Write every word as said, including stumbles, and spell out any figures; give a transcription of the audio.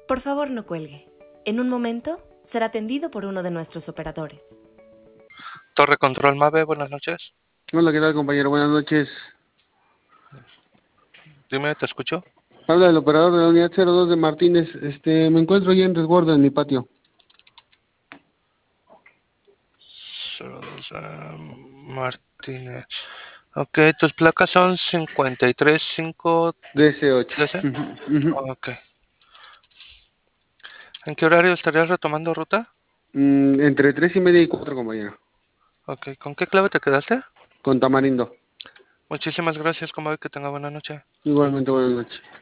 Por favor, no cuelgue. En un momento será atendido por uno de nuestros operadores. Torre Control Mave, buenas noches. Hola, ¿qué tal, compañero? Buenas noches. Dime, te escucho. Habla el operador de la unidad cero dos de Martínez. Este, me encuentro ya en resguardo en mi patio. cero dos, uh, Martínez. Ok, tus placas son cincuenta y tres cinco D C ocho. D C. Ujú, ujú. Ok. ¿En qué horario estarías retomando ruta? Mm, entre tres y media y cuatro, compañero. Ok, ¿con qué clave te quedaste? Con Tamarindo. Muchísimas gracias, como que tenga buena noche. Igualmente, buenas noches.